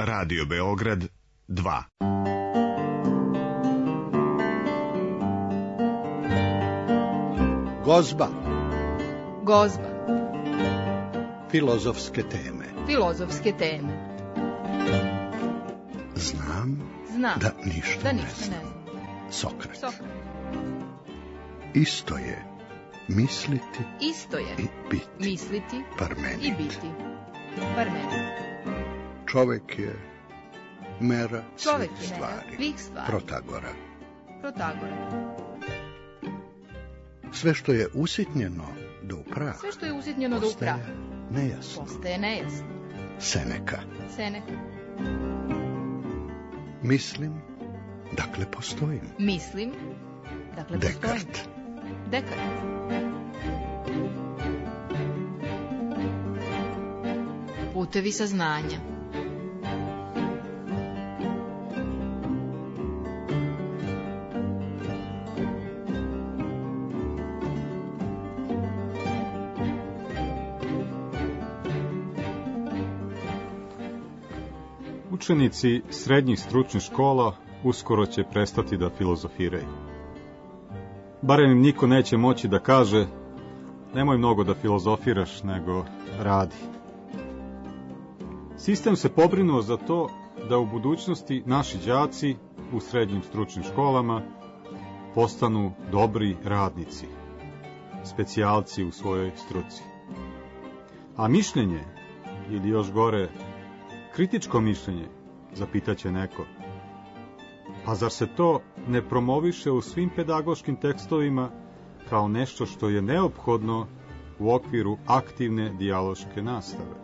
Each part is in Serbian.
Radio Beograd 2. Gozba. Gozba. Filozofske teme. Filozofske teme. Znam da ništa ne znam. Sokrat. Isto je misliti i biti. Misliti Parmenid. i biti. Parmenid. Čovek je mera Čovek svih je mera stvari. svih stvari. Protagora. Sve što je usitnjeno do prah. Sve što je usitnjeno do prah. Nejasno. Postaje nejasno. Seneka. Mislim, dakle postojim. Mislim, dakle postojim. Dekart. Putevi saznanja. Učenici srednjih stručnih škola uskoro će prestati da filozofiraju. Barem im niko neće moći da kaže: nemoj mnogo da filozofiraš, nego radi. Sistem se pobrinuo za to da u budućnosti naši đaci u srednjim stručnim školama postanu dobri radnici, specijalci u svojoj struci. A mišljenje, ili još gore, kritičko mišljenje, zapitaće neko. Pa zar se to ne promoviše u svim pedagoškim tekstovima kao nešto što je neophodno u okviru aktivne dijaloške nastave?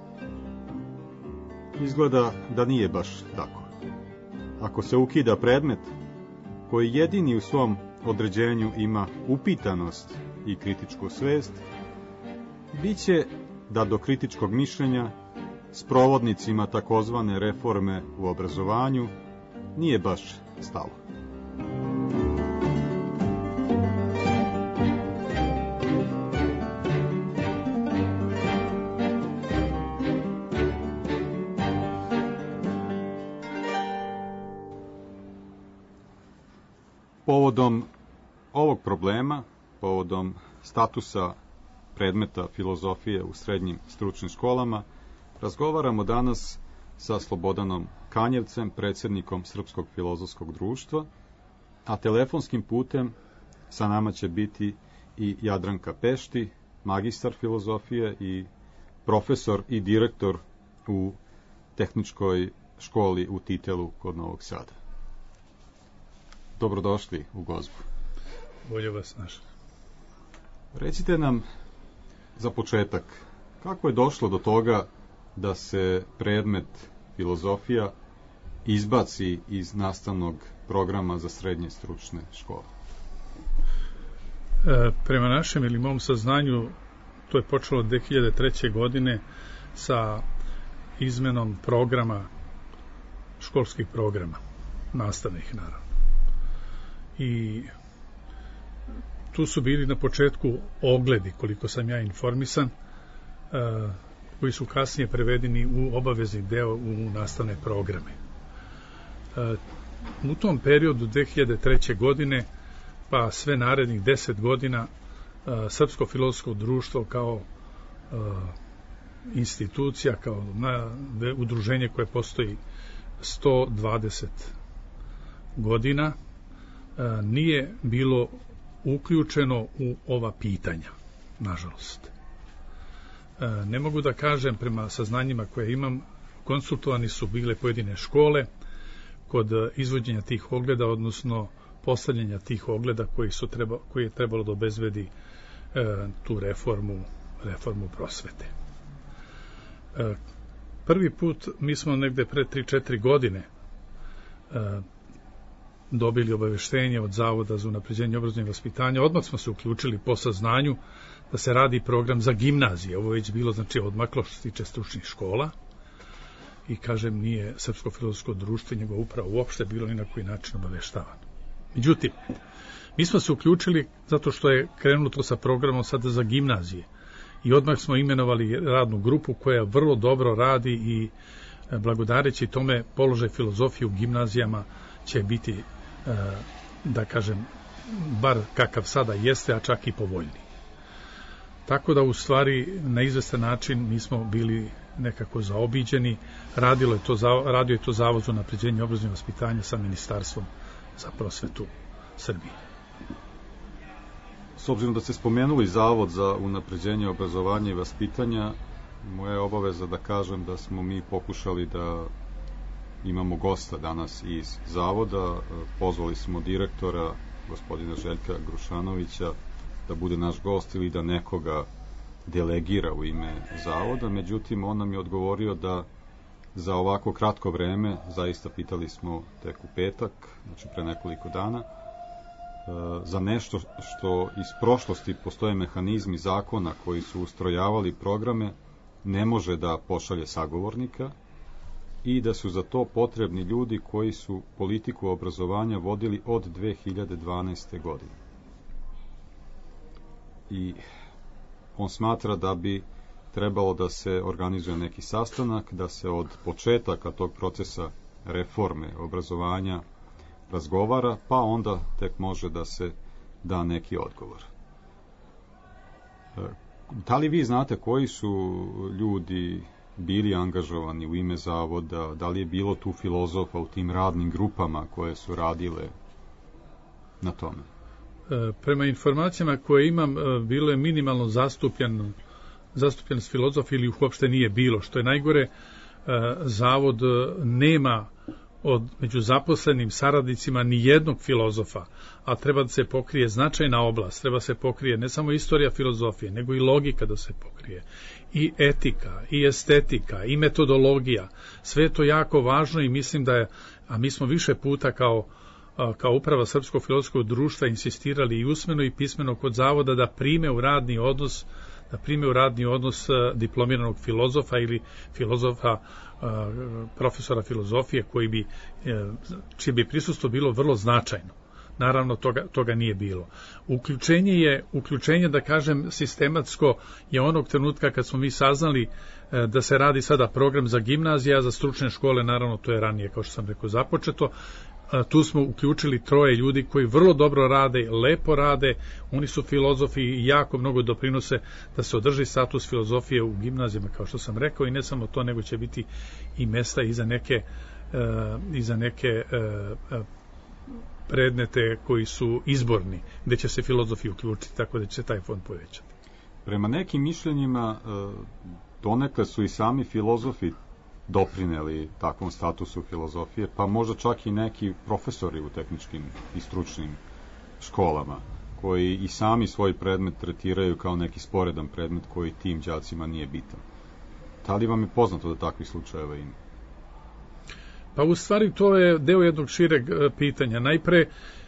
Izgleda da nije baš tako. Ako se ukida predmet koji jedini u svom određenju ima upitanost i kritičku svest, biće da do kritičkog mišljenja s provodnicima takozvane reforme u obrazovanju nije baš stalo. Povodom ovog problema, povodom statusa predmeta filozofije u srednjim stručnim školama, razgovaramo danas sa Slobodanom Kanjevcem, predsjednikom Srpskog filozofskog društva, a telefonskim putem sa nama će biti i Jadranka Pešti, magistar filozofije i profesor i direktor u tehničkoj školi u Titelu kod Novog Sada. Dobrodošli u Gozbu. Bolje vas našli. Recite nam za početak, kako je došlo do toga da se predmet filozofija izbaci iz nastavnog programa za srednje stručne škole? Prema našem ili mom saznanju, to je počelo 2003. godine sa izmenom programa, školskih programa, nastavnih naravno. I tu su bili na početku ogledi, koliko sam ja informisan, koji su kasnije prevedeni u obavezni deo u nastavne programe. U tom periodu 2003. godine pa sve narednih 10 godina Srpsko filozofsko društvo kao institucija, kao udruženje koje postoji 120 godina, nije bilo uključeno u ova pitanja, nažalost. Ne mogu da kažem, prema saznanjima koje imam, konsultovani su bile pojedine škole kod izvođenja tih ogleda, odnosno postavljanja tih ogleda koji je trebalo da obezbedi tu reformu prosvete. Prvi put mi smo negde pre 3-4 godine dobili obaveštenje od Zavoda za unapređenje obrazovanja i vaspitanja. Odmah smo se uključili po saznanju da se radi program za gimnazije. Ovo je već bilo, znači, odmaklo što se tiče stručnih škola. I kažem, nije Srpsko filozofsko društvo i njegova uprava uopšte bilo ni na koji način obaveštavano. Međutim, mi smo se uključili zato što je krenulo to sa programom sada za gimnazije. I odmah smo imenovali radnu grupu koja vrlo dobro radi i blagodareći tome položaj filozofije u gimnazijama će biti, da kažem, bar kakav sada jeste, a čak i povoljniji. Tako da u stvari na izvestan način mi smo bili nekako zaobiđeni. Radio je to Zavod za unapređenje obrazovanja i vaspitanja sa Ministarstvom za prosvetu Srbije. S obzirom da ste spomenuli Zavod za unapređenje obrazovanja i vaspitanja, moja je obaveza da kažem da smo mi pokušali da imamo gosta danas iz Zavoda. Pozvali smo direktora, gospodina Željka Grušanovića, da bude naš gost ili da nekoga delegira u ime Zavoda. Međutim, on nam je odgovorio da za ovako kratko vreme, zaista pitali smo tek u petak, znači pre nekoliko dana, za nešto što iz prošlosti postoje mehanizmi zakona koji su ustrojavali programe, ne može da pošalje sagovornika i da su za to potrebni ljudi koji su politiku obrazovanja vodili od 2012. godine. I on smatra da bi trebalo da se organizuje neki sastanak, da se od početaka tog procesa reforme obrazovanja razgovara, pa onda tek može da se da neki odgovor. Da li vi znate koji su ljudi bili angažovani u ime Zavoda, da li je bilo tu filozofa u tim radnim grupama koje su radile na tome? Prema informacijama koje imam, bilo je minimalno zastupljenost filozofa ili uopšte nije bilo. Što je najgore, Zavod nema među zaposlenim saradnicima ni jednog filozofa, a treba da se pokrije značajna oblast, treba se pokrije ne samo istorija filozofije, nego i logika da se pokrije, i etika, i estetika, i metodologija. Sve je to jako važno i mislim da je, a mi smo više puta kao uprava Srpskog filozofskog društva insistirali i usmeno i pismeno kod Zavoda da prime u radni odnos diplomiranog filozofa ili filozofa, profesora filozofije čije bi prisustvo bilo vrlo značajno. Naravno, toga nije bilo. Uključenje, da kažem, sistematsko je onog trenutka kad smo mi saznali da se radi sada program za gimnazije, a za stručne škole, naravno, to je ranije, kao što sam rekao, započeto. Tu smo uključili 3 ljudi koji vrlo dobro rade, lepo rade, oni su filozofi i jako mnogo doprinose da se održi status filozofije u gimnazijama, kao što sam rekao, i ne samo to, nego će biti i mesta i za neke predmete koji su izborni, gde će se filozofi uključiti, tako da će se taj fond povećati. Prema nekim mišljenjima, donekle su i sami filozofi doprineli takvom statusu filozofije, pa možda čak i neki profesori u tehničkim i stručnim školama, koji i sami svoj predmet tretiraju kao neki sporedan predmet koji tim đacima nije bitan. Da li vam je poznato da takvih slučajeva ima? Pa u stvari to je deo jednog šireg pitanja. Najpre,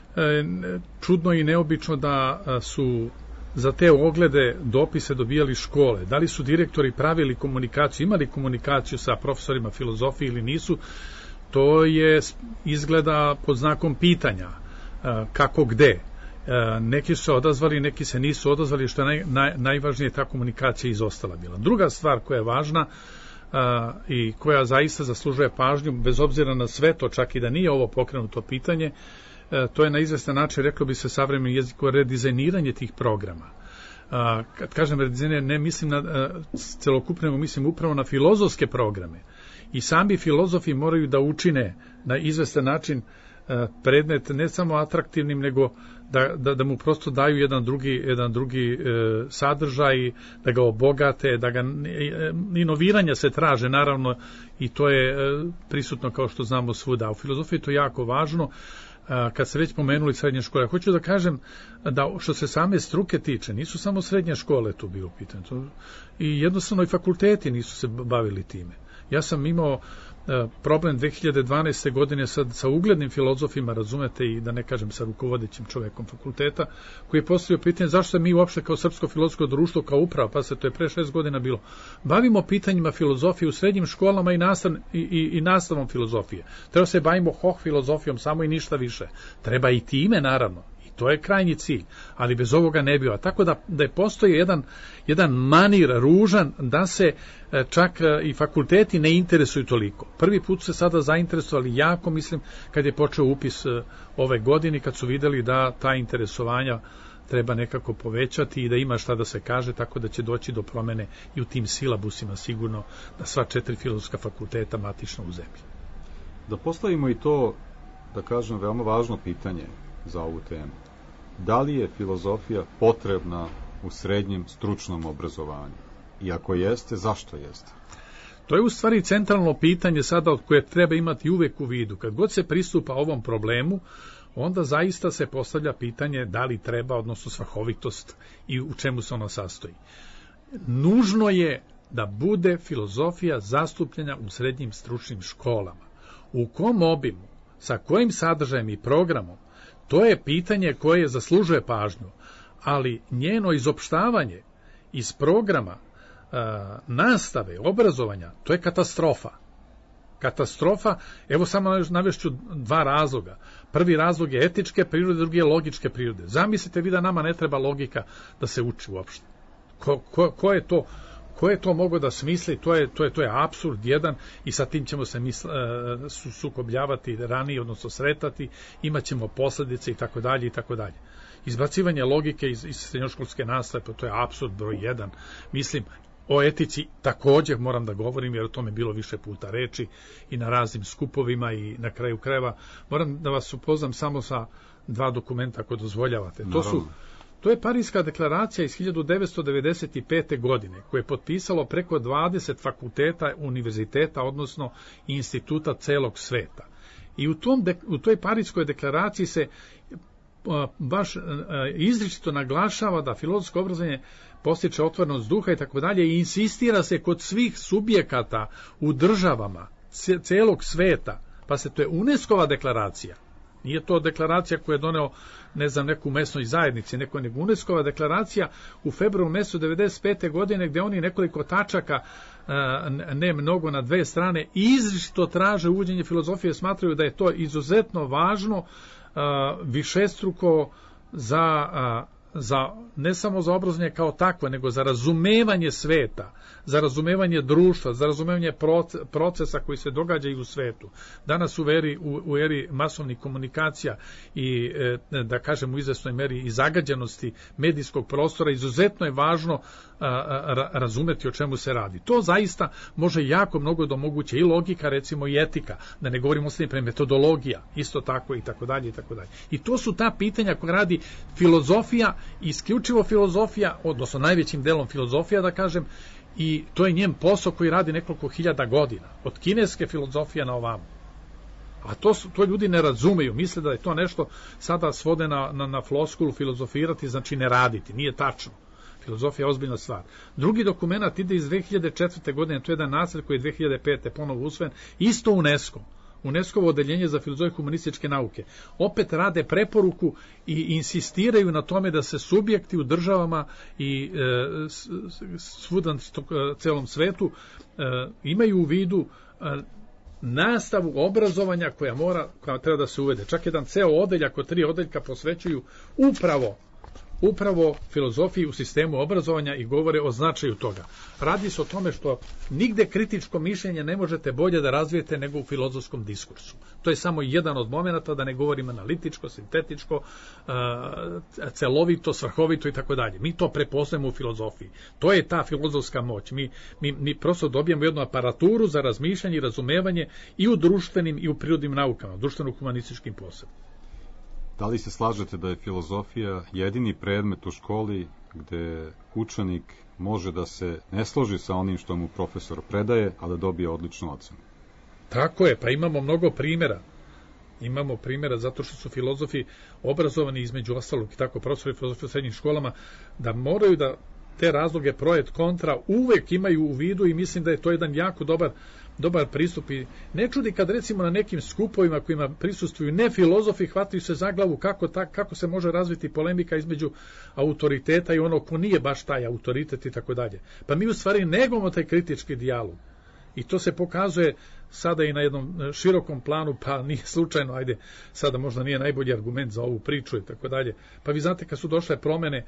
čudno i neobično da su za te oglede dopise dobijali škole. Da li su direktori pravili komunikaciju, imali komunikaciju sa profesorima filozofije ili nisu, to je izgleda pod znakom pitanja. Kako gde? Neki su se odazvali, neki se nisu odazvali, što je najvažnije, ta komunikacija izostala bila. Druga stvar koja je važna i koja zaista zaslužuje pažnju, bez obzira na sve to, čak i da nije ovo pokrenuto pitanje, to je na izvestan način, reklo bi se savremenim jezikom, redizajniranje tih programa. Kad kažem redizajniranje, ne mislim na celokupno, mislim upravo na filozofske programe. I sami filozofi moraju da učine na izvestan način predmet ne samo atraktivnim, nego da mu prosto daju jedan drugi sadržaj, da ga obogate, inoviranja se traže, naravno, i to je prisutno, kao što znamo, svuda. U filozofiji je to jako važno. Kad se već pomenuli srednje škole, hoću da kažem da što se same struke tiče, nisu samo srednje škole tu bilo pitanje, i jednostavno i fakulteti nisu se bavili time. Ja sam imao problem 2012. godine sa uglednim filozofima, razumete, i da ne kažem sa rukovodećim čovekom fakulteta, koji je postavio pitanje zašto mi uopšte kao Srpsko filozofsko društvo, kao uprava, pa se to je pre 6 godina bilo, bavimo pitanjima filozofije u srednjim školama i nastavom filozofije. Treba se bavimo filozofijom samo i ništa više. Treba i time, naravno, i to je krajnji cilj, ali bez ovoga ne biva. Tako da je postoji jedan manir ružan da se čak i fakulteti ne interesuju toliko. Prvi put se sada zainteresovali jako, mislim, kad je počeo upis ove godine, kad su videli da ta interesovanja treba nekako povećati i da ima šta da se kaže, tako da će doći do promene i u tim silabusima sigurno da sva 4 filozofska fakulteta matična u zemlji. Da postavimo i to, da kažem, veoma važno pitanje za ovu temu. Da li je filozofija potrebna u srednjem stručnom obrazovanju? I ako jeste, zašto jeste? To je u stvari centralno pitanje sada od koje treba imati uvek u vidu. Kad god se pristupa ovom problemu, onda zaista se postavlja pitanje da li treba, odnosno svrhovitost i u čemu se ono sastoji. Nužno je da bude filozofija zastupljena u srednjim stručnim školama. U kom obimu, sa kojim sadržajem i programom, to je pitanje koje zaslužuje pažnju, ali njeno izopštavanje iz programa nastave, obrazovanja, to je katastrofa. Katastrofa, evo samo navešću 2 razloga. Prvi razlog je etičke prirode, drugi je logičke prirode. Zamislite vi da nama ne treba logika da se uči uopšte. Ko je to mogao da smisli? To je apsurd jedan i sa tim ćemo se sukobljavati ranije, odnosno sretati, imat ćemo posljedice i tako dalje i tako dalje. Izbacivanje logike iz srednjoškolske nastave, to je apsurd broj 1. Mislim, o etici također moram da govorim, jer o tome bilo više puta reči i na raznim skupovima i na kraju krajeva. Moram da vas upoznam samo sa 2 dokumenta ako dozvoljavate. To je Pariska deklaracija iz 1995. godine, koje je potpisalo preko 20 fakulteta, univerziteta, odnosno instituta celog sveta. I u toj Pariskoj deklaraciji se baš izričito naglašava da filozofsko obrazovanje postiče otvorenost duha i tako dalje i insistira se kod svih subjekata u državama celog sveta, pa se to je UNESCO-va deklaracija. Nije to deklaracija koju je doneo, ne znam, neku mesnoj zajednici, nego UNESCO-va deklaracija u februaru mesecu 1995. godine, gdje oni nekoliko tačaka, ne mnogo, na 2 strane, izričito traže uvođenje filozofije, smatraju da je to izuzetno važno, višestruko za ne samo za obrazovanje kao takvo, nego za razumevanje sveta, za razumevanje društva, za razumevanje procesa koji se događaju u svetu. Danas u eri masovnih komunikacija i, da kažem, u izvesnoj meri i zagađenosti medijskog prostora, izuzetno je važno razumeti o čemu se radi. To zaista može jako mnogo da omoguće i logika, recimo i etika, da ne govorimo o metodologija, isto tako i tako dalje i tako dalje. I to su ta pitanja koje radi filozofija, isključivo filozofija, odnosno najvećim delom filozofija, da kažem, i to je njen posao koji radi nekoliko hiljada godina, od kineske filozofije na ovamo. A to ljudi ne razumeju, misle da je to nešto sada svode na floskulu filozofirati, znači ne raditi, nije tačno. Filozofija je ozbiljna stvar. Drugi dokument ide iz 2004. godine, to je jedan nacrt koji je 2005. ponovo usvojen, isto UNESCO-ovo odeljenje za filozofiju i humanističke nauke. Opet rade preporuku i insistiraju na tome da se subjekti u državama i svuda celom svetu imaju u vidu nastavu obrazovanja koja treba da se uvede. Čak jedan ceo odeljak od 3 odeljka posvećuju upravo filozofiji u sistemu obrazovanja i govore o značaju toga. Radi se o tome što nigde kritičko mišljenje ne možete bolje da razvijete nego u filozofskom diskursu. To je samo jedan od momenata, da ne govorim analitičko, sintetičko, celovito, svrhovito i tako dalje. Mi to prepoznajemo u filozofiji. To je ta filozofska moć. Mi prosto dobijemo jednu aparaturu za razmišljanje i razumevanje i u društvenim i u prirodnim naukama, društveno-humanističkim posebno. Da li se slažete da je filozofija jedini predmet u školi gde učenik može da se ne složi sa onim što mu profesor predaje, a da dobije odličnu ocenu? Tako je, pa imamo mnogo primjera. Imamo primjera zato što su filozofi obrazovani, između ostalog i tako profesori filozofije u srednjim školama, da moraju da te razloge pro et kontra uvek imaju u vidu i mislim da je to jedan jako dobar pristup. I ne čudi kad recimo na nekim skupovima kojima prisustvuju ne filozofi, hvataju se za glavu kako se može razviti polemika između autoriteta i onog ko nije baš taj autoritet i tako dalje. Pa mi u stvari negujemo taj kritički dijalog. I to se pokazuje sada i na jednom širokom planu, pa nije slučajno, ajde, sada možda nije najbolji argument za ovu priču i tako dalje. Pa vi znate kad su došle promene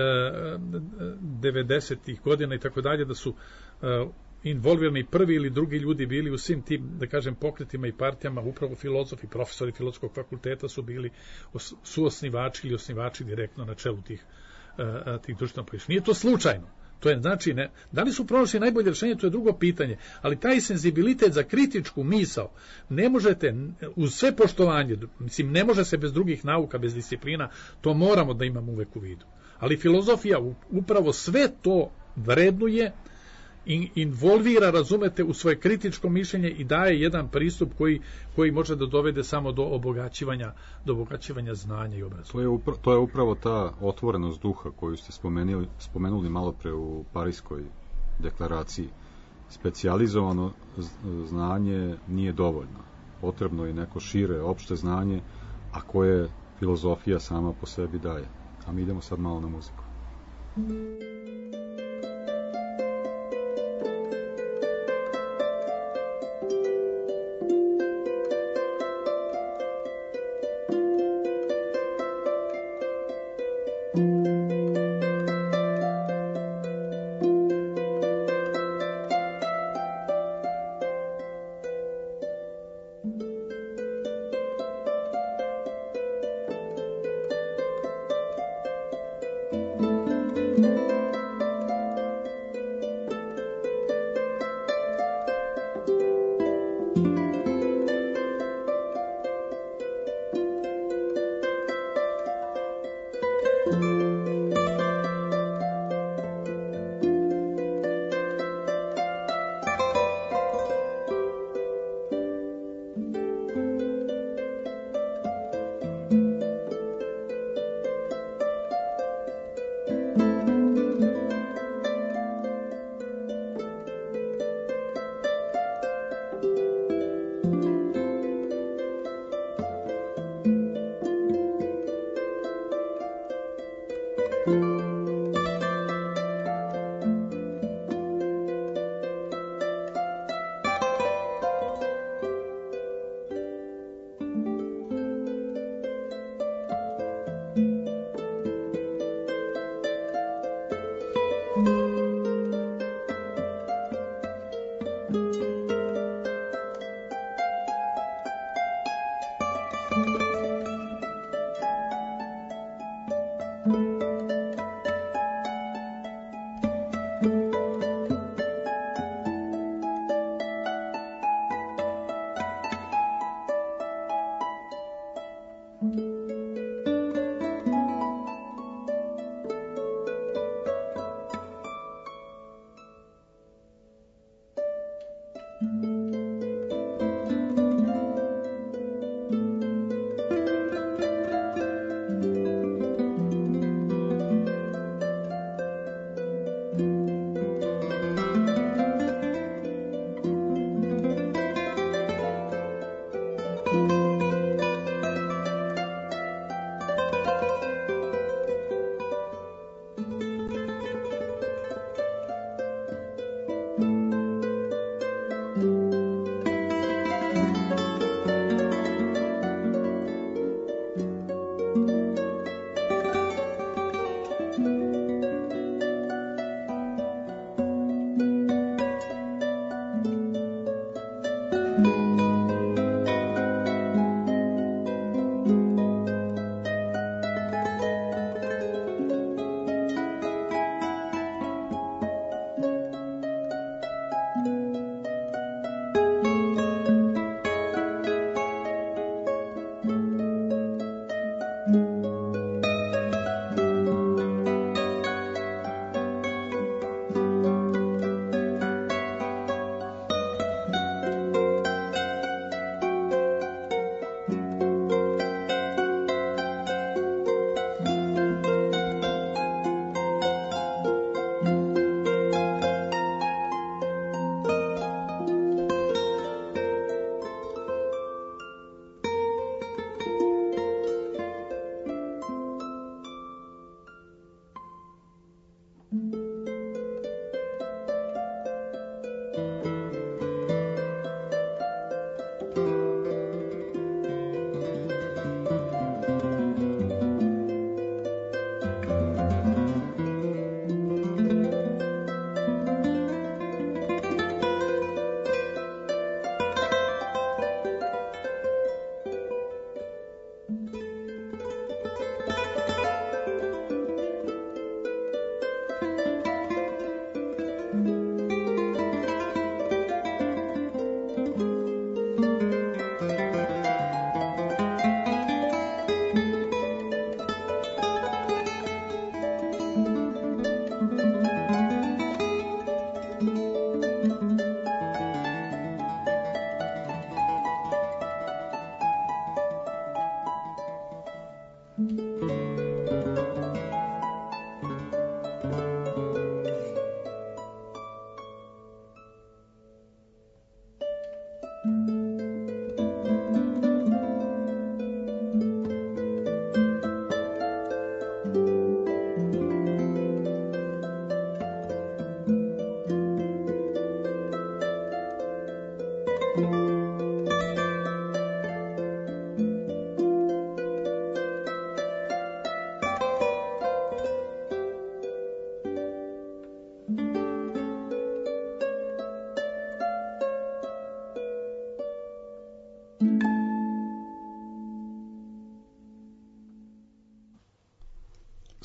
90-ih godina i tako dalje, da su involvirani prvi ili drugi ljudi bili u svim tim, da kažem, pokretima i partijama, upravo filozofi, profesori filozofskog fakulteta su bili suosnivači ili osnivači direktno na čelu tih društveno političkih. Nije to slučajno. To je, znači, da li su pronašli najbolje rješenje, to je drugo pitanje, ali taj senzibilitet za kritičku misao ne možete, uz sve poštovanje, mislim, ne može se bez drugih nauka, bez disciplina, to moramo da imamo uvek u vidu. Ali filozofija upravo sve to vrednuje, involvira, razumete, u svoje kritičko mišljenje i daje jedan pristup koji može da dovede samo do obogaćivanja znanja i obrazovanja. To je upravo ta otvorenost duha koju ste spomenuli malo pre u Pariskoj deklaraciji. Specijalizovano znanje nije dovoljno. Potrebno je neko šire, opšte znanje, a koje filozofija sama po sebi daje. A mi idemo sad malo na muziku.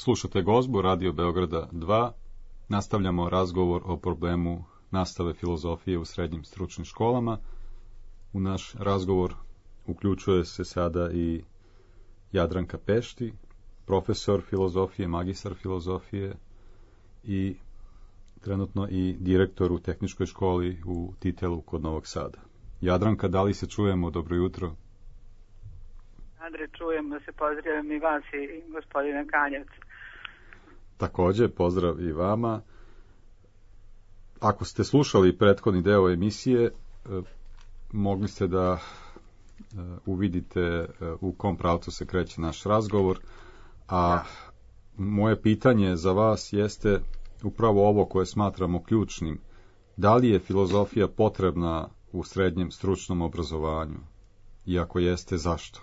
Slušate Gozbu, Radio Beograda 2. Nastavljamo razgovor o problemu nastave filozofije u srednjim stručnim školama. U naš razgovor uključuje se sada i Jadranka Pešti, profesor filozofije, magistar filozofije i trenutno i direktor u tehničkoj školi u Titelu kod Novog Sada. Jadranka, da li se čujemo? Dobro jutro. Andre, čujem da se pozdravljam i vas i gospodina Kanjevca. Također, pozdrav i vama. Ako ste slušali prethodni deo emisije, mogli ste da uvidite u kom pravcu se kreće naš razgovor, a moje pitanje za vas jeste upravo ovo koje smatramo ključnim. Da li je filozofija potrebna u srednjem stručnom obrazovanju? I ako jeste, zašto?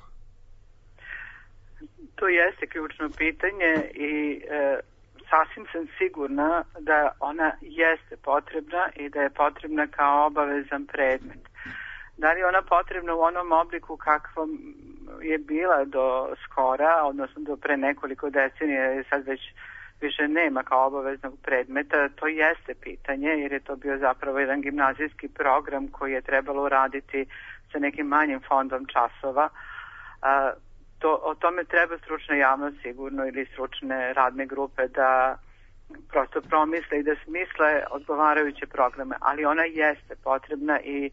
To jeste ključno pitanje i sasvim sam sigurna da ona jeste potrebna i da je potrebna kao obavezan predmet. Da li je ona potrebna u onom obliku kakvom je bila do skora, odnosno do pre nekoliko decenija i sad već više nema kao obaveznog predmeta, to jeste pitanje jer je to bio zapravo jedan gimnazijski program koji je trebalo uraditi sa nekim manjim fondom časova. O tome treba stručna javnost sigurno ili stručne radne grupe da prosto promisle i da smisle odgovarajuće programe, ali ona jeste potrebna i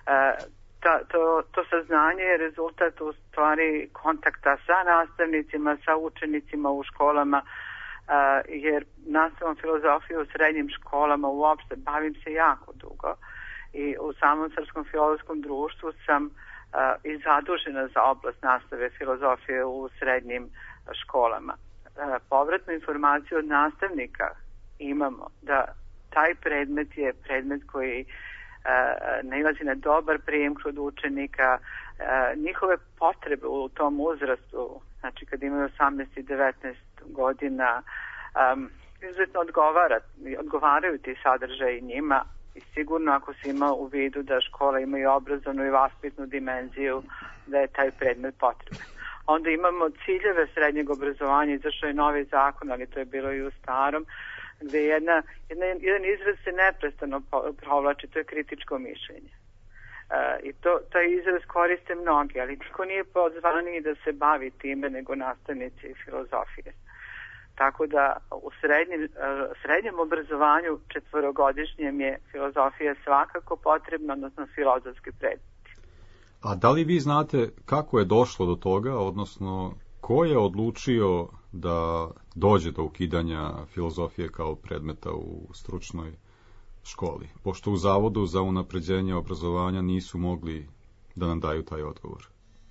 to saznanje je rezultat u stvari kontakta sa nastavnicima, sa učenicima u školama, jer nastavom filozofije u srednjim školama uopšte bavim se jako dugo i u samom Srpskom filozofskom društvu sam i zadužena za oblast nastave filozofije u srednjim školama. Povratnu informaciju od nastavnika imamo da taj predmet je predmet koji nailazi na dobar prijem kod učenika, njihove potrebe u tom uzrastu, znači kad imaju 18 i 19 godina, izuzetno odgovaraju ti sadržaji njima i sigurno ako se ima u vidu da škola ima i obrazovnu i vaspitnu dimenziju, da je taj predmet potreban. Onda imamo ciljeve srednjeg obrazovanja, izašao je novi zakon, ali to je bilo i u starom, gde jedan izraz se neprestano provlači, to je kritičko mišljenje. I taj izraz koriste mnogi, ali niko nije pozvaniji da se bavi time nego nastavnici filozofije. Tako da u srednjem obrazovanju četvorogodišnjem je filozofija svakako potrebna, odnosno filozofski predmeti. A da li vi znate kako je došlo do toga, odnosno ko je odlučio da dođe do ukidanja filozofije kao predmeta u stručnoj školi? Pošto u Zavodu za unapređenje obrazovanja nisu mogli da nam daju taj odgovor.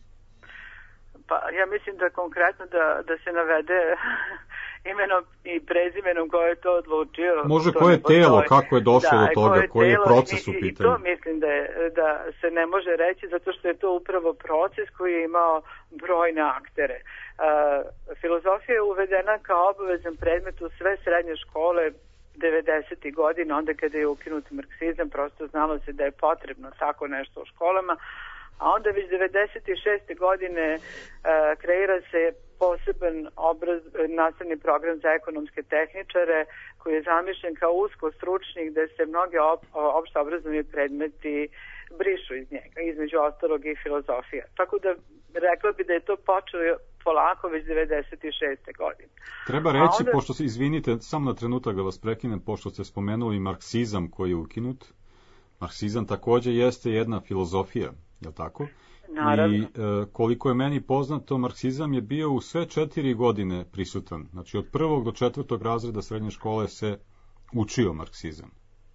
Pa ja mislim da konkretno da se navede imenom i prezimenom ko je to odlučio. Može koje telo, kako je došlo do toga, koji je proces u pitanju. I to mislim da se ne može reći zato što je to upravo proces koji je imao brojne aktere. Filozofija je uvedena kao obavezan predmet u sve srednje škole 90. godina, onda kada je ukinut marksizam, prosto znalo se da je potrebno tako nešto u školama, a onda već 96. godine kreira se poseban nastavni program za ekonomske tehničare koji je zamišljen kao usko stručni gde se mnogi opšte obrazovni predmeti brišu iz njega, između ostalog i filozofija. Tako da rekla bi da je to počelo polako već 96. godine. Treba reći, pošto se, izvinite, samo na trenutak da vas prekinem, pošto ste spomenuli marksizam koji je ukinut. Marksizam također jeste jedna filozofija, je li tako? Naravno. I koliko je meni poznato, marksizam je bio u sve 4 godine prisutan. Znači od 1. do 4. razreda srednje škole se učio marksizam.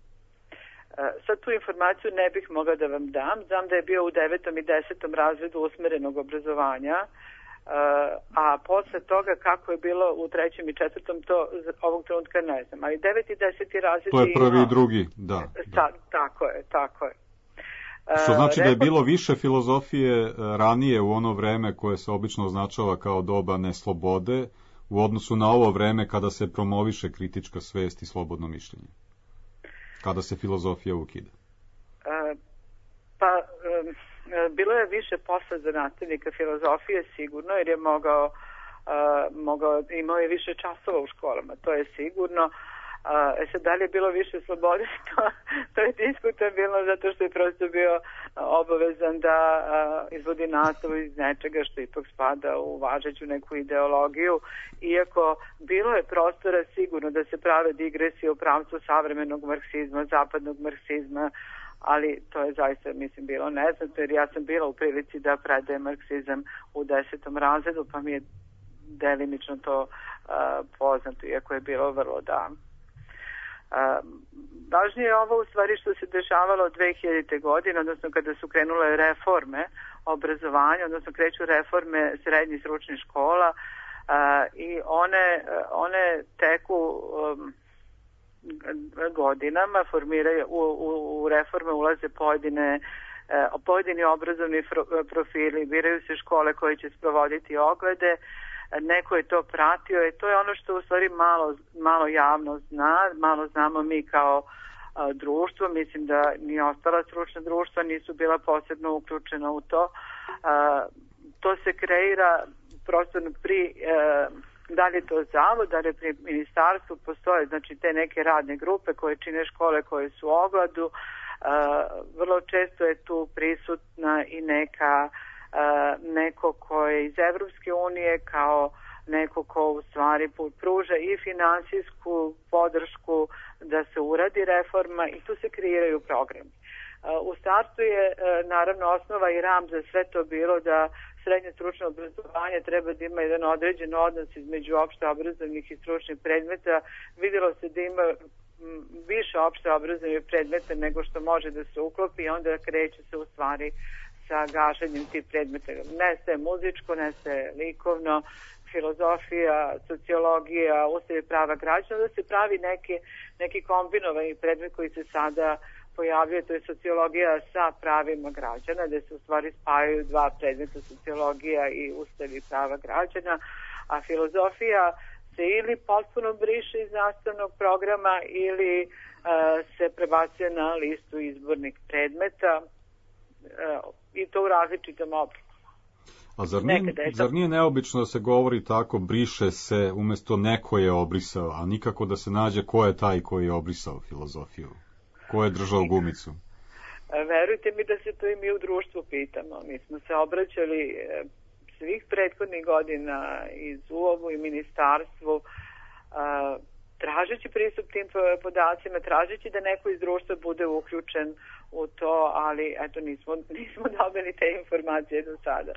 Sad tu informaciju ne bih mogla da vam dam. Znam da je bio u 9. i 10. razredu usmerenog obrazovanja, a posle toga kako je bilo u 3. i 4. to ovog trenutka ne znam. Ali 9. i 10. razred to je prvi i drugi, da. Tako je. Što znači da je bilo više filozofije ranije u ono vreme koje se obično označava kao doba neslobode u odnosu na ovo vreme kada se promoviše kritička svest i slobodno mišljenje. Kada se filozofija ukida? Bilo je više posla za nastavnika filozofije sigurno jer je mogao imao je više časova u školama, to je sigurno. Sad, da li je bilo više slobode, to je diskutabilno, zato što je prosto bio obavezan da izvodi nastavu iz nečega što ipak spada u važeću neku ideologiju, iako bilo je prostora sigurno da se prave digresije u pravcu savremenog marksizma, zapadnog marksizma, ali to je zaista, mislim, bilo neznatno, jer ja sam bila u prilici da predajem marksizam u 10. razredu, pa mi je delimično to poznato, iako je bilo vrlo davno. Važnije je ovo u stvari što se dešavalo od 2000. godine, odnosno kada su krenule reforme obrazovanja, odnosno kreću reforme srednjih stručnih škola i one teku godinama, formiraju, u reforme ulaze pojedini obrazovni profili, biraju se škole koje će sprovoditi oglede, neko je to pratio i to je ono što u stvari malo javno zna, malo znamo mi kao društvo, mislim da ni ostala stručna društva nisu bila posebno uključena u to. To se kreira prosto da li je to zavod, da li je pri ministarstvu postoje, znači te neke radne grupe koje čine škole koje su u ogladu, vrlo često je tu prisutna i neko ko je iz Evropske unije, kao neko ko u stvari pruža i finansijsku podršku da se uradi reforma i tu se kreiraju programi. U startu je naravno osnova i ram za sve to bilo da srednje stručno obrazovanje treba da ima jedan određen odnos između opšte obrazovnih i stručnih predmeta. Vidjelo se da ima više opšte obrazovnih predmeta nego što može da se uklopi i onda kreće se u stvari sa gašenjem tih predmeta. Nestaje muzičko, nestaje likovno, filozofija, sociologija, ustav i prava građana, da se pravi neki kombinovani predmet koji se sada pojavljuje, to je sociologija sa pravima građana, da se u stvari spajaju dva predmeta, sociologija i ustav i prava građana, a filozofija se ili potpuno briše iz nastavnog programa ili se prebacuje na listu izbornih predmeta i to u različitom obliku. A zar nije neobično da se govori tako, briše se, umjesto neko je obrisao, a nikako da se nađe ko je taj koji je obrisao filozofiju? Ko je držao gumicu? Verujte mi da se to i mi u društvu pitamo. Mi smo se obraćali svih prethodnih godina iz UOV-u i ministarstvu, tražeći pristup tim podacima, tražeći da neko iz društva bude uključen u to, ali eto nismo dobili te informacije do sada.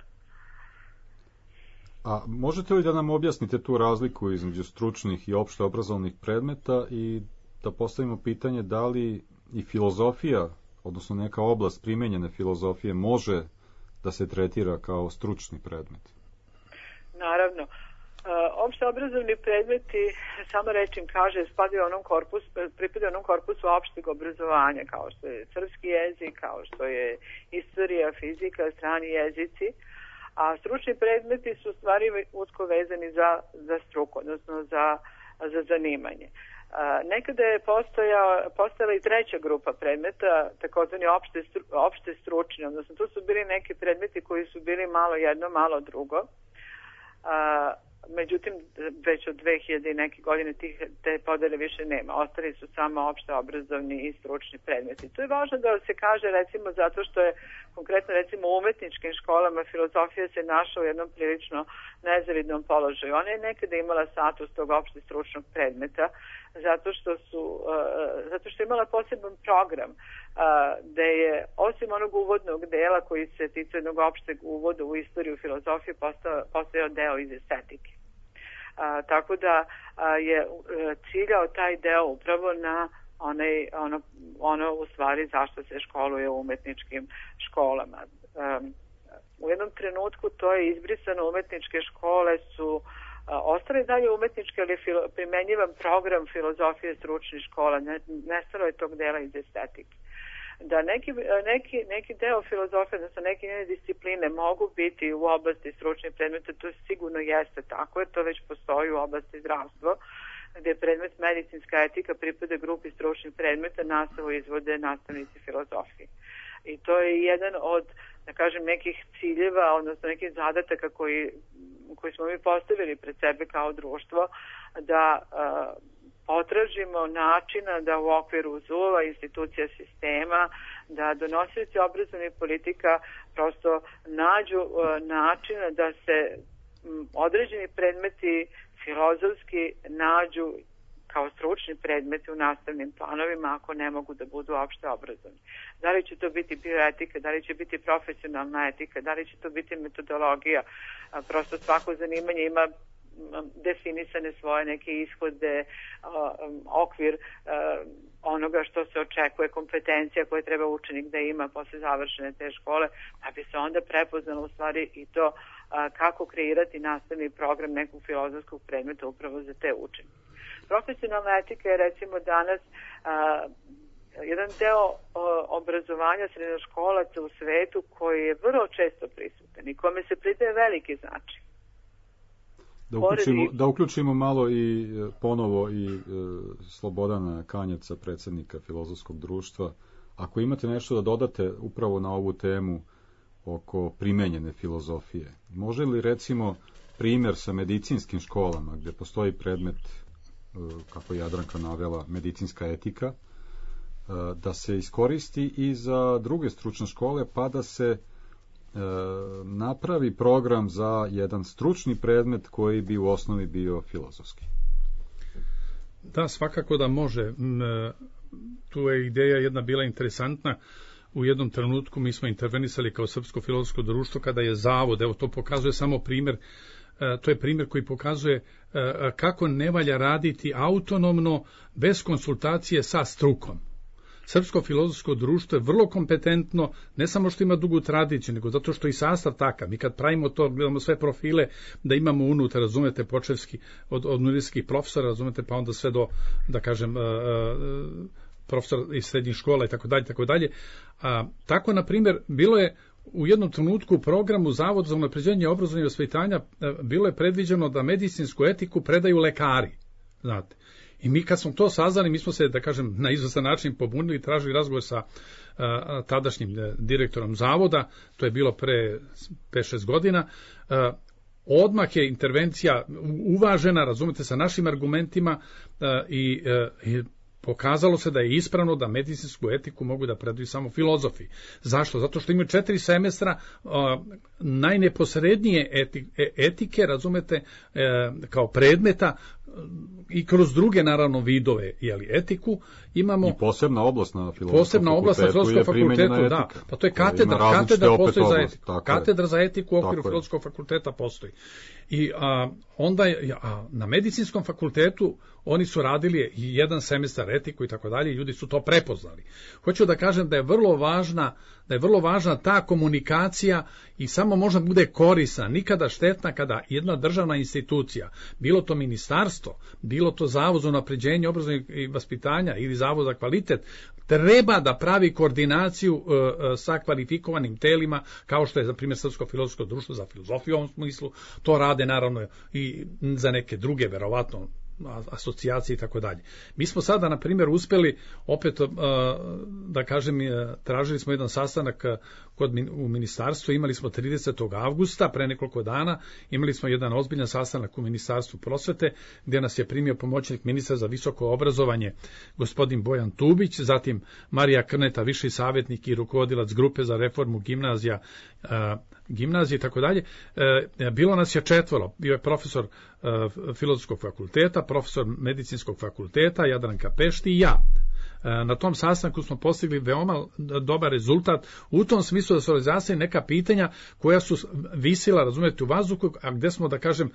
A možete li da nam objasnite tu razliku između stručnih i opšte obrazovnih predmeta i da postavimo pitanje da li i filozofija, odnosno neka oblast primenjene filozofije može da se tretira kao stručni predmet? Naravno. Opšte obrazovni predmeti, samo rečim kaže, pripadaju onom korpusu opšteg obrazovanja, kao što je srpski jezik, kao što je istorija, fizika, strani jezici, a stručni predmeti su stvari usko vezani za struku, odnosno za zanimanje. Nekada je postojala i treća grupa predmeta, takozvani opšte stručni, odnosno tu su bili neki predmeti koji su bili malo jedno, malo drugo. Međutim, već od 2000 i neke godine te podele više nema. Ostali su samo opšte obrazovni i stručni predmeti. To je važno da se kaže, recimo, zato što je konkretno, recimo, u umetničkim školama filozofija se našla u jednom prilično nezavidnom položaju. Ona je nekada imala status tog opšte stručnog predmeta, zato što je imala poseban program da je, osim onog uvodnog dela koji se tiče jednog opšteg uvoda u istoriju filozofije, postojao deo iz estetike. Tako da je ciljao taj deo upravo na ono u stvari zašto se školuje u umetničkim školama. U jednom trenutku to je izbrisano, umetničke škole su ostale dalje umetničke, ali primenjivan program filozofije stručnih škola, nestalo je tog dela iz estetike. Da neki deo filozofije, odnosno neke njene discipline mogu biti u oblasti stručnih predmeta, to sigurno jeste tako, jer to već postoji u oblasti zdravstva, gde predmet medicinska etika pripada grupi stručnih predmeta, nastavu izvode nastavnici filozofije. I to je jedan od, da kažem, nekih ciljeva, odnosno nekih zadataka koji koji smo mi postavili pred sebe kao društvo, da potražimo načina da u okviru ZUL-a, institucija sistema, da donosioci obrazovnih politika prosto nađu načina da se određeni predmeti filozofski nađu kao stručni predmeti u nastavnim planovima ako ne mogu da budu opšte obrazovni. Da li će to biti bioetika, da li će biti profesionalna etika, da li će to biti metodologija. Prosto svako zanimanje ima definisane svoje neke ishode, okvir onoga što se očekuje, kompetencija koje treba učenik da ima posle završene te škole, pa bi se onda prepoznalo u stvari i to kako kreirati nastavni program nekog filozofskog predmeta upravo za te učenike. Profesionalna etika je recimo danas jedan deo obrazovanja srednjoškolaca u svetu koji je vrlo često prisutan i kome se pridaje veliki značaj. Da uključimo malo i ponovo i Slobodana Kanjaca, predsjednika Filozofskog društva. Ako imate nešto da dodate upravo na ovu temu oko primenjene filozofije, može li recimo primjer sa medicinskim školama gdje postoji predmet, kako je Jadranka navela, medicinska etika, da se iskoristi i za druge stručne škole, pa da se napravi program za jedan stručni predmet koji bi u osnovi bio filozofski? Da, svakako da može. Tu je ideja jedna bila interesantna. U jednom trenutku mi smo intervenisali kao Srpsko filozofsko društvo kada je zavod, evo to pokazuje samo primjer, to je primjer koji pokazuje kako ne valja raditi autonomno bez konsultacije sa strukom. Srpsko filozofsko društvo je vrlo kompetentno, ne samo što ima dugu tradiciju, nego zato što i sastav takav. Mi kad pravimo to, gledamo sve profile, da imamo unutar, razumete, počevski, od univerzitetskih profesora, razumete, pa onda sve do, da kažem, profesora iz srednjih škola i tako dalje, tako dalje. Tako, na primjer, bilo je u jednom trenutku u programu Zavod za unapređenje obrazovanja i vaspitanja bilo je predviđeno da medicinsku etiku predaju lekari, znate. I mi kad smo to saznali, mi smo se, da kažem, na izvestan način pobunili i tražili razgovor sa tadašnjim direktorom zavoda, to je bilo pre 5-6 godina, odmah je intervencija uvažena, razumete, sa našim argumentima i pokazalo se da je ispravno da medicinsku etiku mogu da predaju samo filozofi. Zašto? Zato što imaju 4 semestra najneposrednije etike, razumete, kao predmeta i kroz druge, naravno, vidove, etiku imamo. I posebna oblast na filozofskom fakultetu, da. Pa to je katedra postoji za etiku. Katedra za etiku u okviru filozofskog fakulteta postoji. I onda na medicinskom fakultetu oni su radili jedan semestar etiku i tako dalje, ljudi su to prepoznali. Hoću da kažem da je vrlo važna ta komunikacija i samo možda bude korisna, nikada štetna kada jedna državna institucija, bilo to ministarstvo, bilo to Zavod za unapređenje obrazovanja i vaspitanja ili Zavod za kvalitet, treba da pravi koordinaciju sa kvalifikovanim telima, kao što je, za primjer, Srpsko filozofsko društvo za filozofiju u ovom smislu, to rade naravno i za neke druge, verovatno, asocijacije i tako dalje. Mi smo sada, na primjer, uspeli opet, da kažem, tražili smo jedan sastanak u ministarstvu, imali smo 30. avgusta, pre nekoliko dana, imali smo jedan ozbiljan sastanak u Ministarstvu prosvete, gdje nas je primio pomoćnik ministra za visoko obrazovanje, gospodin Bojan Tubić, zatim Marija Krneta, viši savjetnik i rukovodilac grupe za reformu gimnazije i tako dalje. Bilo nas je 4, bio je profesor filozofskog fakulteta, profesor medicinskog fakulteta, Jadranka Pešti i ja. Na tom sastanku smo postigli veoma dobar rezultat u tom smislu da su razjasnili neka pitanja koja su visila, razumijete, u vazduhu, a gdje smo, da kažem,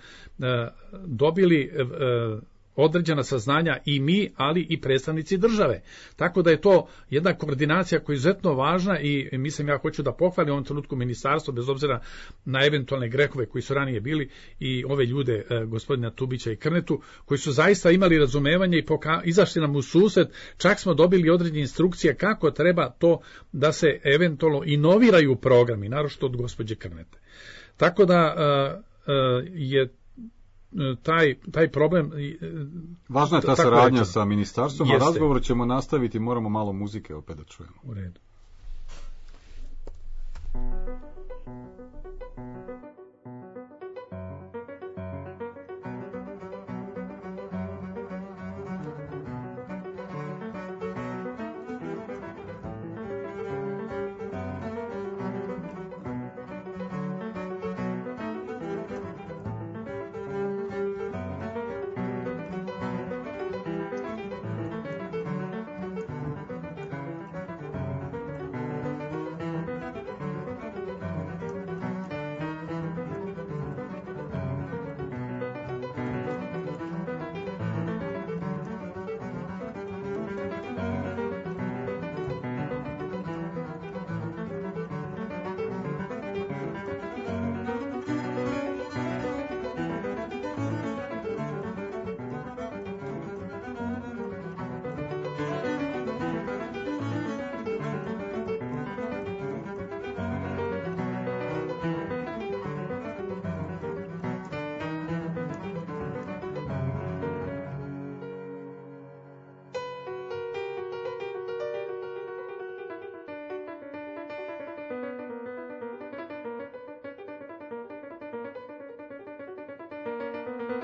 dobili određena saznanja i mi, ali i predstavnici države. Tako da je to jedna koordinacija koja je izuzetno važna i mislim, ja hoću da pohvalim u ovom trenutku ministarstvo, bez obzira na eventualne grehove koji su ranije bili, i ove ljude, gospodina Tubića i Krnetu, koji su zaista imali razumevanje i izašli nam u susret, čak smo dobili određene instrukcije kako treba to da se eventualno inoviraju programi, naročito od gospođe Krnete. Tako da je taj problem. Važna je ta saradnja sa ministarstvom, a razgovor ćemo nastaviti, moramo malo muzike opet da čujemo. U redu.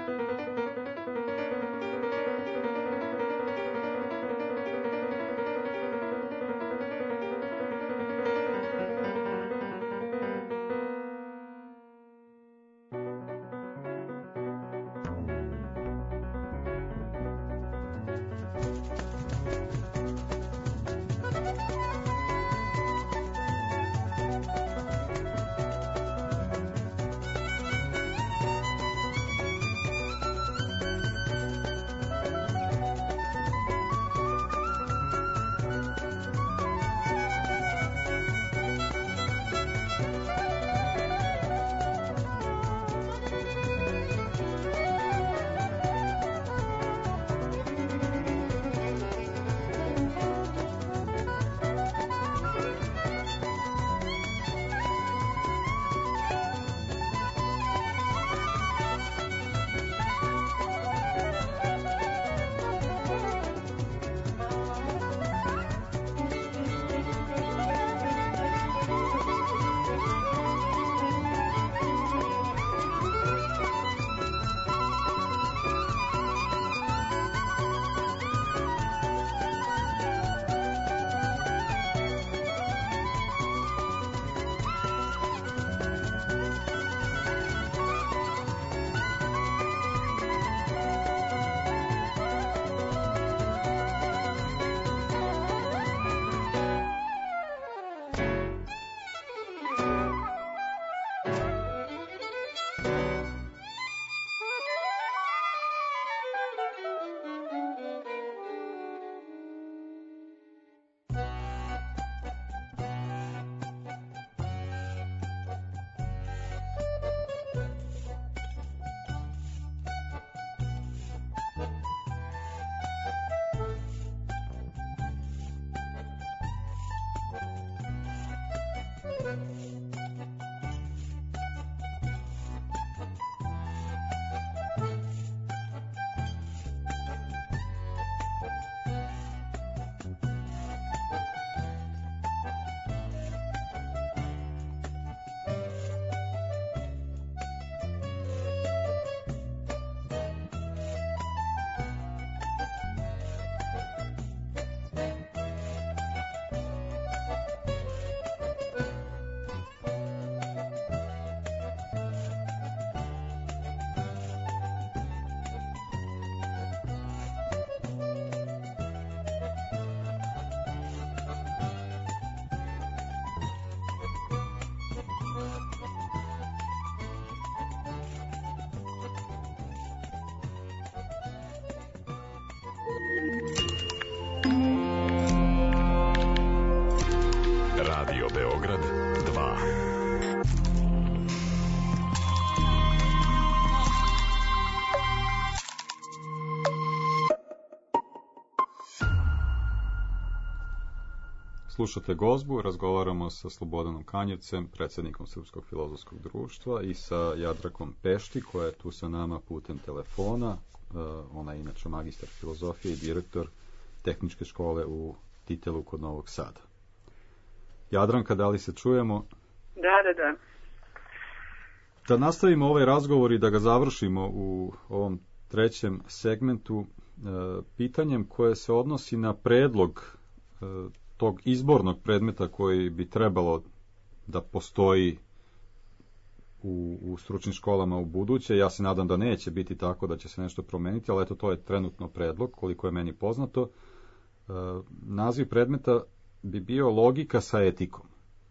Radio Beograd 2. Slušate Gozbu, razgovaramo sa Slobodanom Kanjevcem, predsjednikom Srpskog filozofskog društva, i sa Jadrakom Pešti, koja je tu sa nama putem telefona. Ona je inače magistar filozofije i direktor tehničke škole u Titelu kod Novog Sada. Jadranka, da li se čujemo? Da. Da nastavimo ovaj razgovor i da ga završimo u ovom trećem segmentu pitanjem koje se odnosi na predlog tog izbornog predmeta koji bi trebalo da postoji u stručnim školama u buduće. Ja se nadam da neće biti tako, da će se nešto promeniti, ali eto, to je trenutno predlog, koliko je meni poznato. Naziv predmeta bi bio logika sa etikom.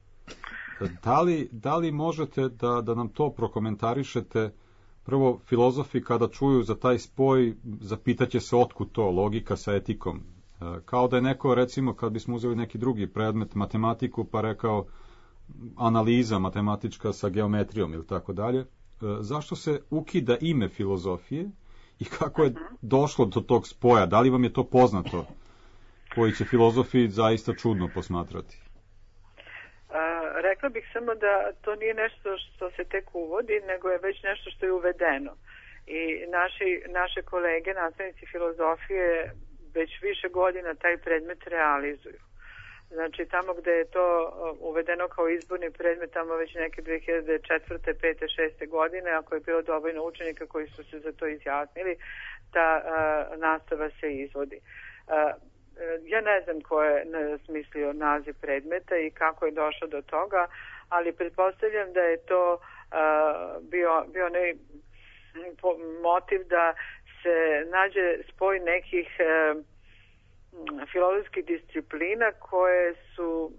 Da li možete da nam to prokomentarišete? Prvo, filozofi kada čuju za taj spoj, zapitaće se otkud to, logika sa etikom. Kao da je neko, recimo, kad bismo uzeli neki drugi predmet, matematiku, pa rekao analiza matematička sa geometrijom ili tako dalje. Zašto se ukida ime filozofije i kako je došlo do tog spoja? Da li vam je to poznato, koji će filozofi zaista čudno posmatrati? Rekla bih samo da to nije nešto što se tek uvodi, nego je već nešto što je uvedeno. I naše kolege, nastavnici filozofije, već više godina taj predmet realizuju. Znači, tamo gde je to uvedeno kao izborni predmet, tamo već neke 2004. 5. 6. godine, ako je bilo dovoljno učenika koji su se za to izjasnili, ta nastava se izvodi. Ja ne znam ko je smislio naziv predmeta i kako je došlo do toga, ali pretpostavljam da je to bio onaj motiv da se nađe spoj nekih filozofskih disciplina koje su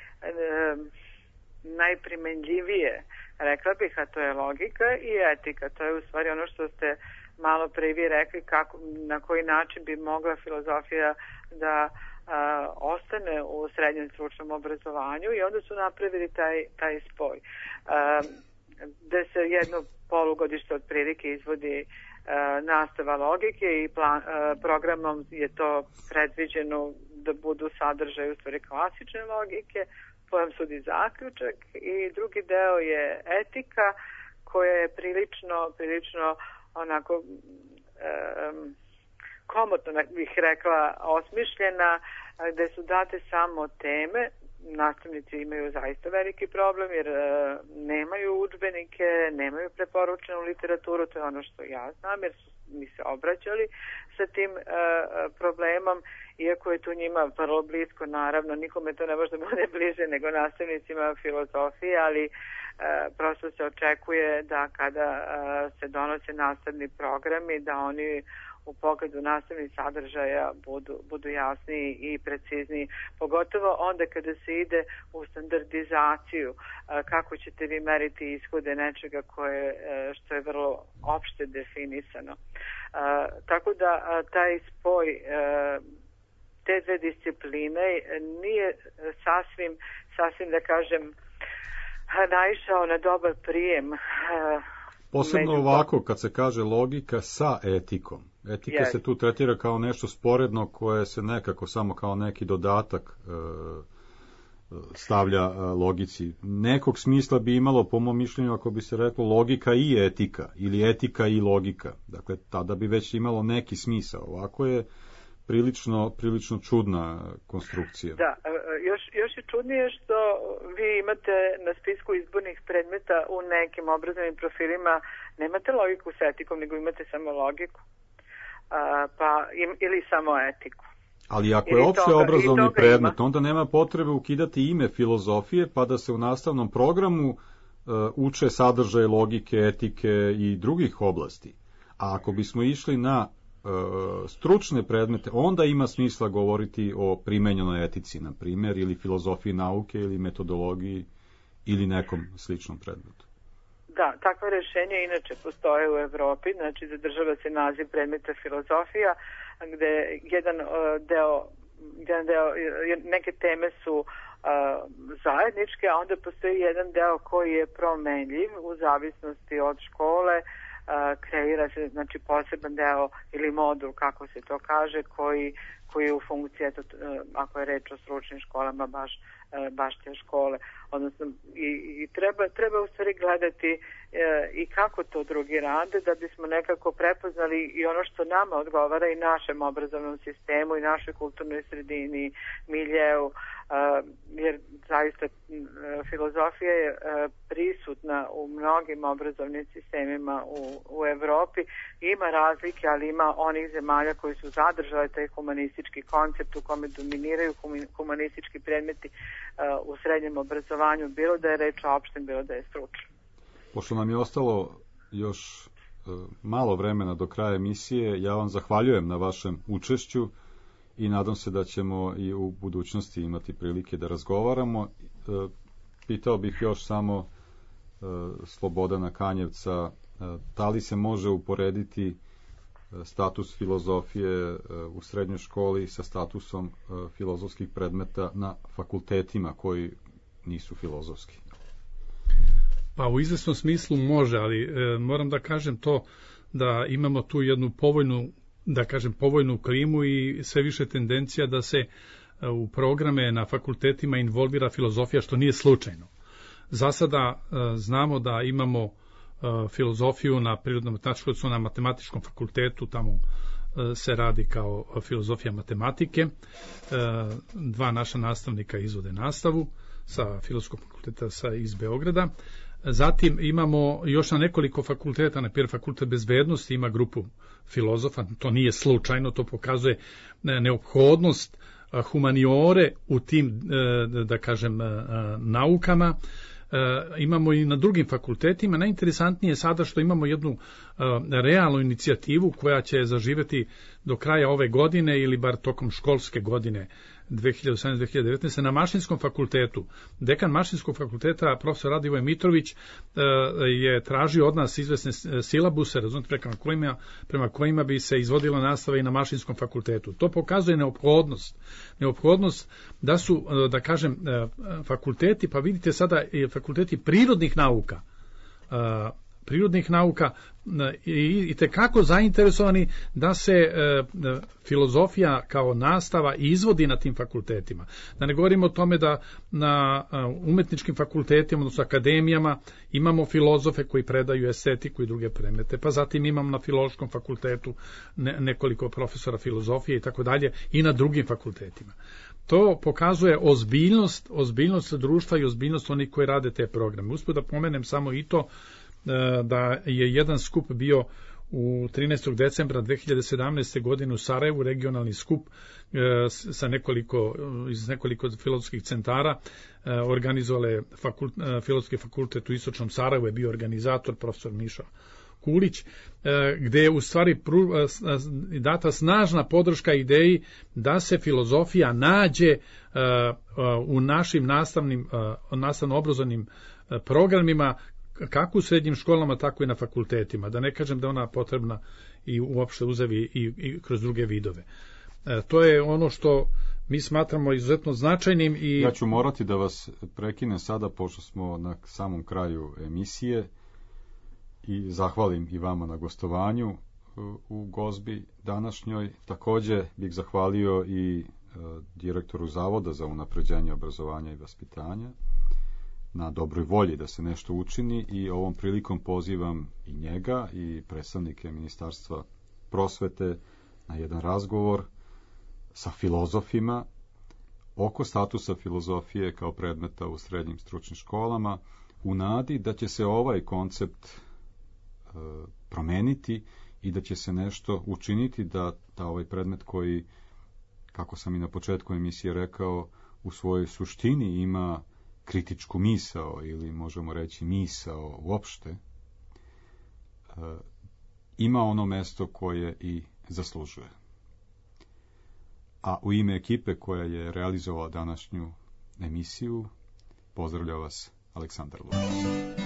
najprimenljivije, rekla bih, a to je logika i etika. To je u stvari ono što ste malo pre vi rekli, na koji način bi mogla filozofija da ostane u srednjem stručnom obrazovanju, i onda su napravili taj spoj. Da se jedno polugodište otprilike izvodi nastava logike i programom je to predviđeno da budu sadržaj u stvari klasične logike, pojam sudi zaključak, i drugi deo je etika koja je prilično onako komotno bih rekla osmišljena, gde su date samo teme. Nastavnici imaju zaista veliki problem jer nemaju udžbenike, nemaju preporučenu literaturu, to je ono što ja znam jer su mi se obraćali sa tim problemom, iako je to njima vrlo blisko, naravno nikome to ne može da bude bliže nego nastavnicima filozofije, ali prosto se očekuje da kada se donose nastavni programi da oni u pogledu nastavnih sadržaja budu jasniji i precizniji, pogotovo onda kada se ide u standardizaciju, kako ćete vi meriti ishode nečega što je vrlo opšte definisano. Tako da taj spoj te dve discipline nije sasvim da kažem naišao na dobar prijem. Posebno ovako kad se kaže logika sa etikom. Etika se tu tretira kao nešto sporedno koje se nekako samo kao neki dodatak stavlja logici. Nekog smisla bi imalo, po mom mišljenju, ako bi se reklo logika i etika ili etika i logika. Dakle, tada bi već imalo neki smisao. Ovako je prilično čudna konstrukcija. Da, još je čudnije što vi imate na spisku izbornih predmeta u nekim obrazovnim profilima, nemate logiku s etikom, nego imate samo logiku. Ili samo etiku. Ali ako je opšte obrazovni predmet, onda nema potrebe ukidati ime filozofije, pa da se u nastavnom programu uče sadržaje logike, etike i drugih oblasti. A ako bismo išli na stručne predmete, onda ima smisla govoriti o primenjenoj etici, na primjer, ili filozofiji nauke, ili metodologiji, ili nekom sličnom predmetu. Da, takva rešenja inače postoje u Evropi, znači zadržava se naziv predmeta filozofija, gde jedan deo neke teme su zajedničke, a onda postoji jedan deo koji je promenljiv u zavisnosti od škole, kreira se znači poseban deo ili modul, kako se to kaže, koji je u funkciji, ako je reč o stručnim školama, baš te škole. Odnosno, i treba u stvari gledati i kako to drugi rade, da bismo nekako prepoznali i ono što nama odgovara i našem obrazovnom sistemu i našoj kulturnoj sredini, miljeu, jer zaista filozofija je prisutna u mnogim obrazovnim sistemima u Evropi. Ima razlike, ali ima onih zemalja koji su zadržale taj humanistički koncept u kome dominiraju humanistički predmeti u srednjem obrazovanju, bilo da je reč o opštem, bilo da je stručnom. Pošto nam je ostalo još malo vremena do kraja emisije, ja vam zahvaljujem na vašem učešću i nadam se da ćemo i u budućnosti imati prilike da razgovaramo. Pitao bih još samo Slobodana Kanjevca, da li se može uporediti status filozofije u srednjoj školi sa statusom filozofskih predmeta na fakultetima koji nisu filozofski? Pa u izvesnom smislu može, ali moram da kažem to da imamo tu jednu povoljnu klimu i sve više tendencija da se u programe na fakultetima involvira filozofija, što nije slučajno. Za sada znamo da imamo filozofiju na prirodno-matematičkom, na matematičkom fakultetu tamo se radi kao filozofija matematike. 2 naša nastavnika izvode nastavu sa Filozofskog fakulteta iz Beograda. Zatim imamo još na nekoliko fakulteta, na primjer fakultet bezbednosti ima grupu filozofa, to nije slučajno, to pokazuje neophodnost humaniore u tim, da kažem, naukama. Imamo i na drugim fakultetima. Najinteresantnije je sada što imamo jednu realnu inicijativu koja će zaživjeti do kraja ove godine ili bar tokom školske godine 2018-2019 na Mašinskom fakultetu. Dekan Mašinskog fakulteta, profesor Radivoj Mitrović, je tražio od nas izvesne silabuse, razumite, prema kojima bi se izvodila nastava i na Mašinskom fakultetu. To pokazuje neophodnost da su, da kažem, fakulteti, pa vidite sada fakulteti prirodnih nauka i tekako zainteresovani da se filozofija kao nastava izvodi na tim fakultetima. Da ne govorimo o tome da na umetničkim fakultetima, odnosno akademijama, imamo filozofe koji predaju estetiku i druge predmete, pa zatim imamo na Filološkom fakultetu nekoliko profesora filozofije i tako dalje i na drugim fakultetima. To pokazuje ozbiljnost društva i ozbiljnost onih koji rade te programe. Usput da pomenem samo i to da je jedan skup bio u 13. decembra 2017. godine u Sarajevu, regionalni skup iz nekoliko filozofskih centara, organizovale Filozofski fakultet u Istočnom Sarajevu, je bio organizator profesor Miša Kulić, gde je u stvari data snažna podrška ideji da se filozofija nađe u našim nastavno-obrazovnim programima, kako u srednjim školama, tako i na fakultetima. Da ne kažem da ona potrebna i uopšte uzevi i kroz druge vidove. To je ono što mi smatramo izuzetno značajnim. Ja ću morati da vas prekinem sada, pošto smo na samom kraju emisije, i zahvalim i vama na gostovanju u gozbi današnjoj. Također bih zahvalio i direktoru Zavoda za unapređenje obrazovanja i vaspitanja na dobroj volji da se nešto učini, i ovom prilikom pozivam i njega i predstavnike Ministarstva prosvete na jedan razgovor sa filozofima oko statusa filozofije kao predmeta u srednjim stručnim školama, u nadi da će se ovaj koncept promeniti i da će se nešto učiniti da ovaj predmet koji, kako sam i na početku emisije rekao, u svojoj suštini ima kritičku misao, ili možemo reći misao uopšte, ima ono mesto koje i zaslužuje. A u ime ekipe koja je realizovala današnju emisiju, pozdravlja vas Aleksandar Lučić.